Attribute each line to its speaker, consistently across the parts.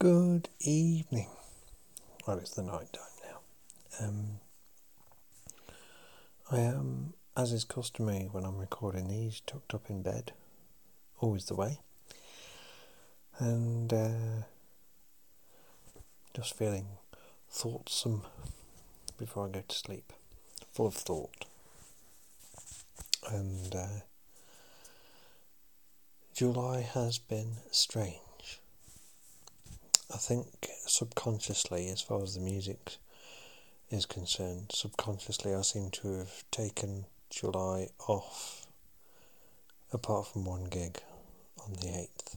Speaker 1: Good evening. Well, it's the night time now. I am, as is customary when I'm recording these, tucked up in bed, always the way, and just feeling thoughtsome before I go to sleep, full of thought. And July has been strange. I think subconsciously, as far as the music is concerned, subconsciously I seem to have taken July off, apart from one gig on the 8th.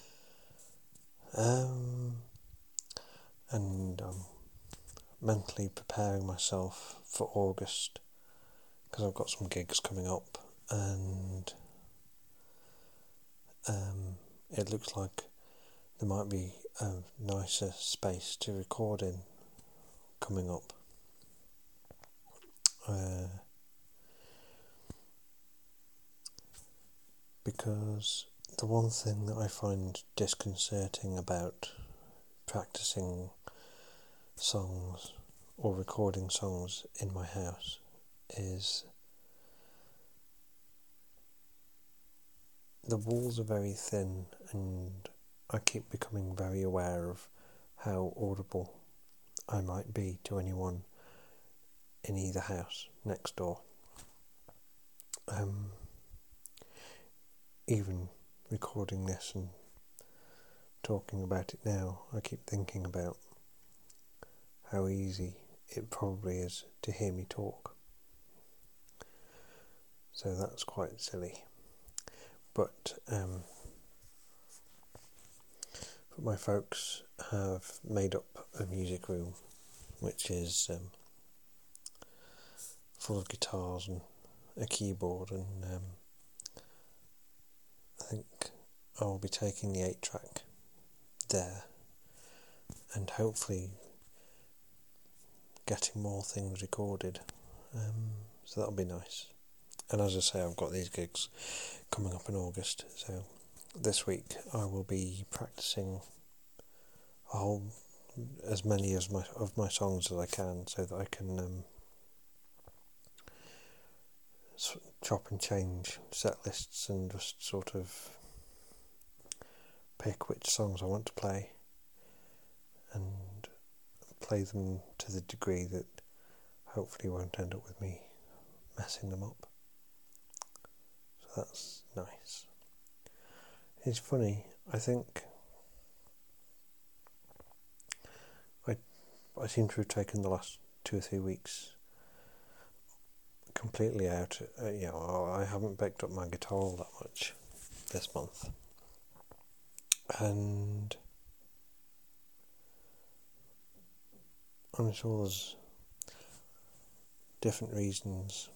Speaker 1: And I'm mentally preparing myself for August, because I've got some gigs coming up, and it looks like there might be a nicer space to record in coming up. Because the one thing that I find disconcerting about practicing songs or recording songs in my house is the walls are very thin, and I keep becoming very aware of how audible I might be to anyone in either house next door. Even recording this and talking about it now, I keep thinking about how easy it probably is to hear me talk. So that's quite silly. But my folks have made up a music room which is full of guitars and a keyboard, and I think I'll be taking the 8-track there and hopefully getting more things recorded, so that'll be nice. And as I say, I've got these gigs coming up in August, so this week I will be practicing as many of my songs as I can, so that I can chop and change set lists and just sort of pick which songs I want to play and play them to the degree that hopefully won't end up with me messing them up. So that's nice. It's funny, I think I seem to have taken the last 2 or 3 weeks completely out. I haven't picked up my guitar all that much this month, and I'm sure there's different reasons.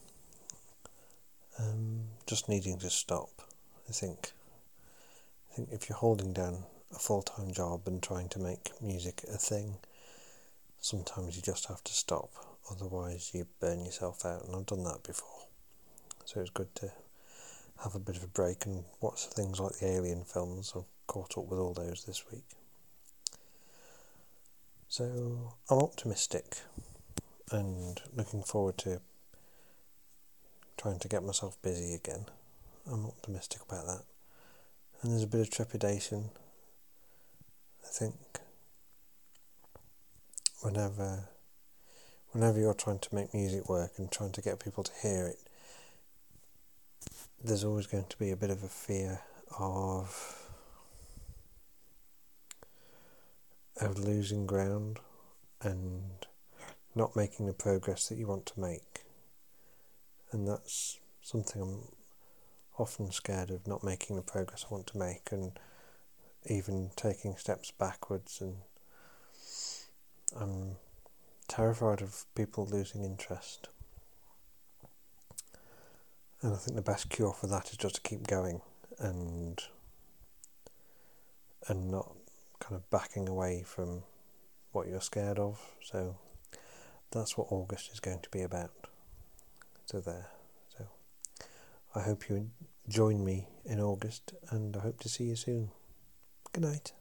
Speaker 1: Just needing to stop. I think if you're holding down a full-time job and trying to make music a thing, sometimes you just have to stop, otherwise you burn yourself out, and I've done that before. So it's good to have a bit of a break and watch things like the Alien films. I've caught up with all those this week. So I'm optimistic and looking forward to trying to get myself busy again. I'm optimistic about that. And there's a bit of trepidation. I think whenever you're trying to make music work and trying to get people to hear it, there's always going to be a bit of a fear of losing ground and not making the progress that you want to make. And that's something I'm often scared of, not making the progress I want to make, and even taking steps backwards, and I'm terrified of people losing interest. And I think the best cure for that is just to keep going and not kind of backing away from what you're scared of. So that's what August is going to be about. So I hope you join me in August, and I hope to see you soon. Good night.